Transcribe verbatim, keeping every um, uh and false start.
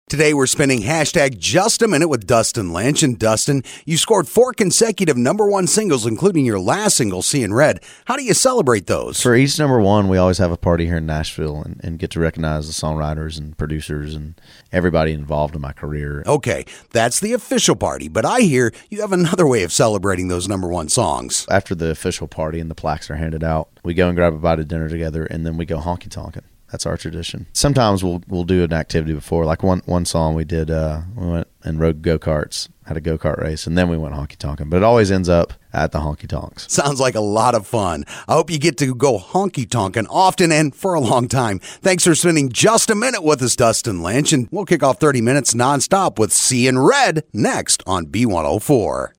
Today we're spinning hashtag Just a Minute with Dustin Lynch. And Dustin, you scored four consecutive number one singles, including your last single, Seeing Red. How do you celebrate those? For each number one, we always have a party here in Nashville and, and get to recognize the songwriters and producers and everybody involved in my career. Okay, that's the official party, but I hear you have another way of celebrating those number one songs. After the official party and the plaques are handed out, we go and grab a bite of dinner together, and then we go honky-tonkin'. That's our tradition. Sometimes we'll we'll do an activity before, like one one song we did. Uh, we went and rode go karts, had a go kart race, and then we went honky tonkin'. But it always ends up at the honky tonks. Sounds like a lot of fun. I hope you get to go honky tonkin' often and for a long time. Thanks for spending just a minute with us, Dustin Lynch, and we'll kick off thirty minutes nonstop with Seeing Red next on B one oh four.